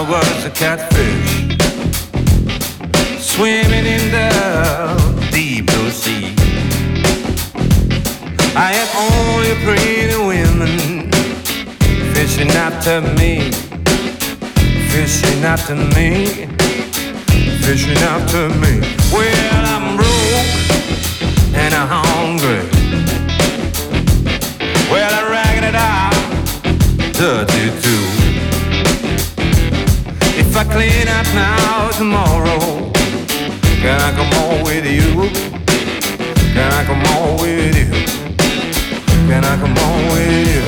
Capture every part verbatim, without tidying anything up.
was a catfish swimming in the deep blue sea. I had only pretty women fishing after me, fishing after me, fishing after me. Well, I'm broke and I'm hungry. Well, I ragged it out, dirty too. If I clean up now, tomorrow, can I come home with you? Can I come home with you? Can I come home with you?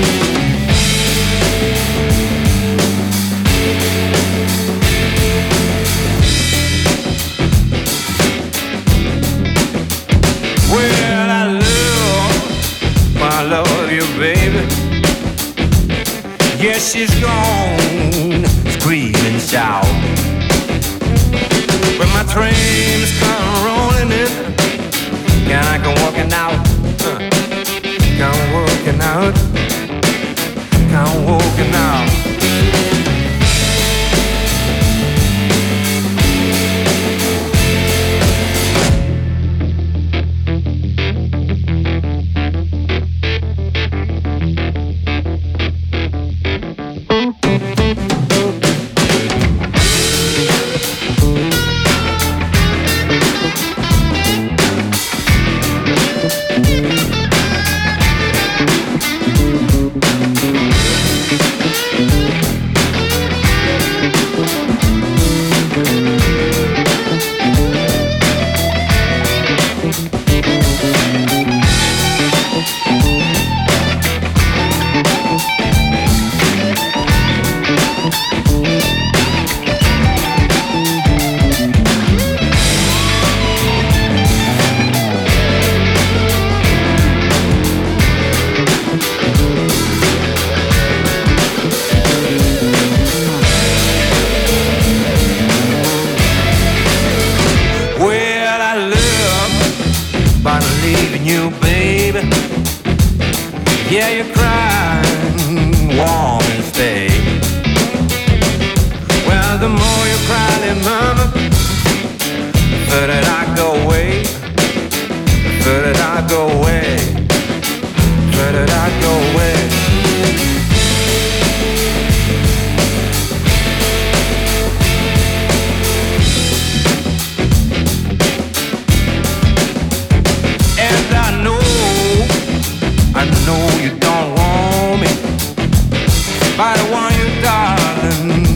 Well, I love, I love you, baby. Yes, she's gone, scream and shout. When my train's come rolling in, can I come walking out? Uh, come walking out, come walking out.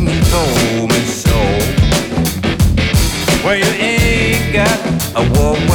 Well, you ain't got a woman